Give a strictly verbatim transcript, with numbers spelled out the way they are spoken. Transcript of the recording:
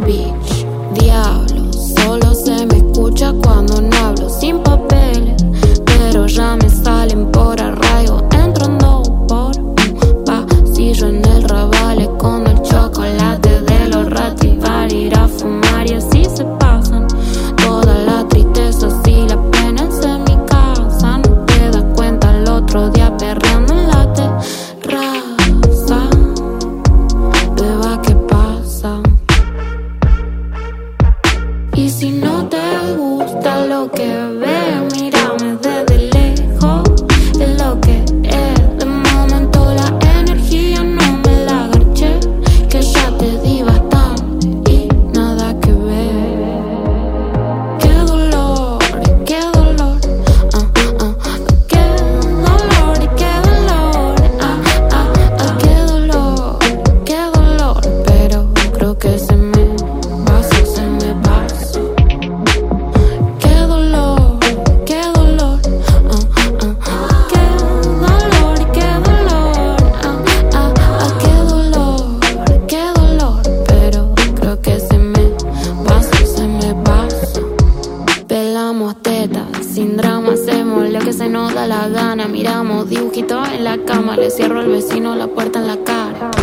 Bitch, diablo, solo se me escucha cuando no hablo. Sin papeles, pero ya me salen por arraigo. Entrando por un pasillo en el Raval, con el chocolate de los Rativar. Ir a fumar y así se pasan todas las tristezas y las penas en mi casa. No te das cuenta el otro día perreando en la terraza. Beba, ¿qué pasa? Y si no te gusta lo que ves, mírame desde lejos. Es lo que es. De momento la energía no me la garché, que ya te di bastante y nada que ver. Qué dolor, qué dolor, ah, ah, qué dolor, qué dolor, ah, ah, ah, qué dolor, qué dolor. Pero creo que se me pasa, se me pasa. Qué dolor, qué dolor, ah, ah, qué dolor, qué dolor, ah, ah, ah, qué dolor, qué dolor. Pero creo que se me pasa, se me pasa. Pelamos tetas, sin drama, hacemos lo que se nos da la gana. Miramos dibujitos en la cama, le cierro al vecino la puerta en la cara.